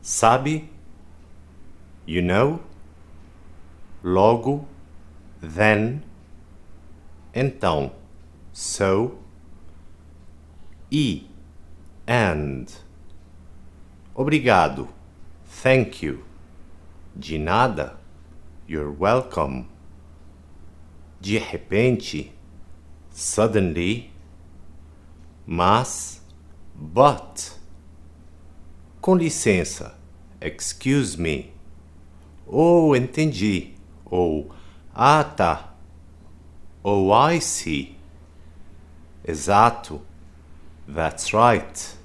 Sabe? You know? Logo, then, então, so, e, and. Obrigado, thank you. De nada, you're welcome. De repente, suddenly. Mas, but. Com licença, excuse me. Oh, entendi. Ou, ah, tá. Ou, I see. Exato. That's right.